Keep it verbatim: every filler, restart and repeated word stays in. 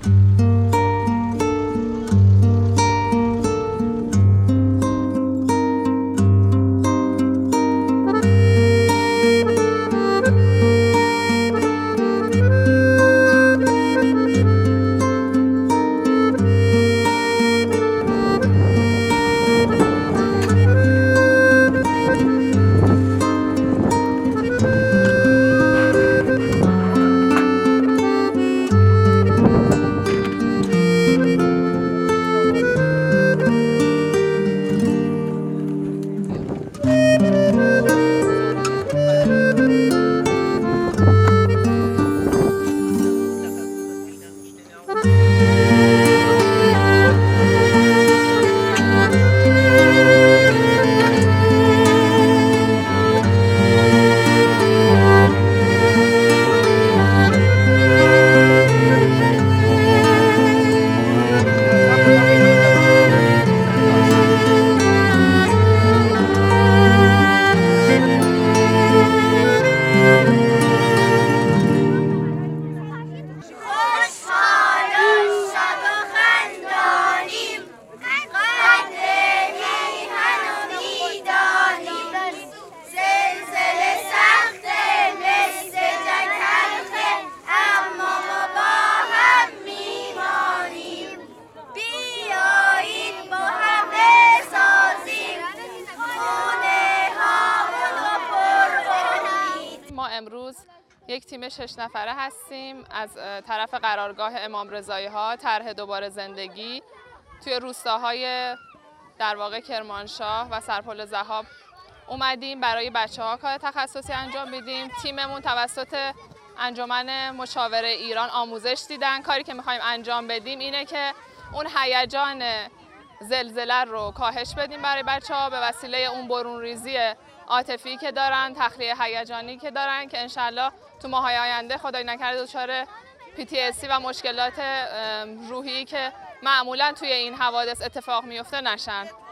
امروز یک تیم شش نفره هستیم از طرف قرارگاه امام رضایی ها طرح دوباره زندگی توی روستاهای در واقع کرمانشاه و سرپل ذهاب اومدیم برای بچه ها کار تخصصی انجام بدیم. تیممون توسط انجمن مشاوره ایران آموزش دیدن. کاری که میخوایم انجام بدیم اینه که اون هیجان زلزله رو کاهش بدیم برای بچه ها به وسیله اون برون ریزی عاطفی که دارن، تخلیه هیجانی که دارن که انشالله تو ماهای آینده خدای نکرده دچار پی تی اس دی و مشکلات روحی که معمولا توی این حوادث اتفاق میفته نشن.